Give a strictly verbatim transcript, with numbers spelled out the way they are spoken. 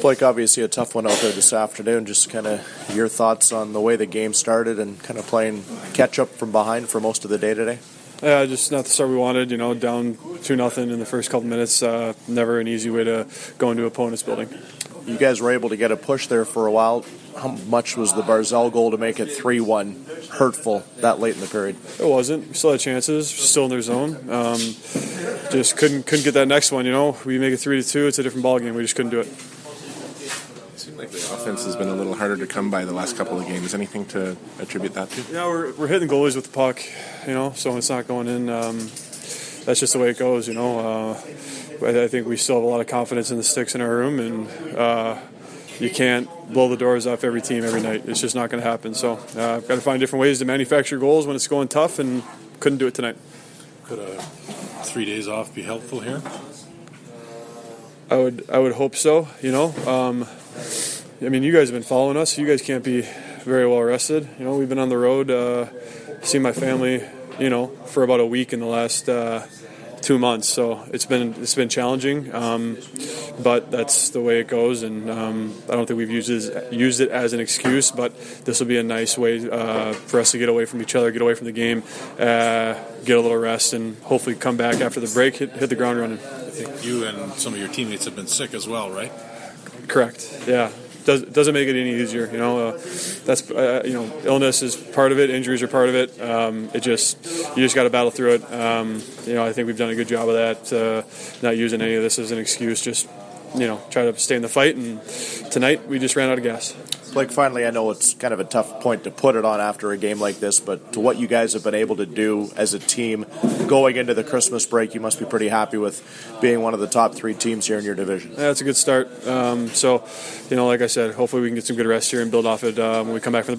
Blake, obviously a tough one out there this afternoon. Just kind of your thoughts on the way the game started and kind of playing catch-up from behind for most of the day today? Yeah, just not the start we wanted. You know, down two nothing in the first couple minutes. Uh, never an easy way to go into opponent's building. You guys were able to get a push there for a while. How much was the Barzal goal to make it three one hurtful that late in the period? It wasn't. We still had chances. Still in their zone. Um, just couldn't couldn't get that next one. You know, we make it three to two. It's a different ball game. We just couldn't do it. It seems like the offense has been a little harder to come by the last couple of games. Anything to attribute that to? Yeah, we're we're hitting goalies with the puck. You know, so when it's not going in, um, that's just the way it goes. You know, uh, I think we still have a lot of confidence in the sticks in our room, and uh, you can't blow the doors off every team every night. It's just not going to happen. So uh, I've got to find different ways to manufacture goals when it's going tough, and couldn't do it tonight. Could a three days off be helpful here? I would I would hope so. You know, um, I mean, you guys have been following us. You guys can't be very well rested. You know, we've been on the road, uh, seen my family, you know, for about a week in the last uh, two months. So it's been it's been challenging, um, but that's the way it goes. And um, I don't think we've used it, as, used it as an excuse. But this will be a nice way uh, for us to get away from each other, get away from the game, uh, get a little rest, and hopefully come back after the break, hit, hit the ground running. I think you and some of your teammates have been sick as well, right? Correct. Yeah. Does, doesn't make it any easier, you know. Uh, that's uh, you know, illness is part of it. Injuries are part of it. Um, it just you just got to battle through it. Um, you know, I think we've done a good job of that. Uh, not using any of this as an excuse. Just you know, try to stay in the fight. And tonight we just ran out of gas. Blake, finally, I know it's kind of a tough point to put it on after a game like this, but to what you guys have been able to do as a team going into the Christmas break, you must be pretty happy with being one of the top three teams here in your division. Yeah, it's a good start. Um, so, you know, like I said, hopefully we can get some good rest here and build off it uh, when we come back from the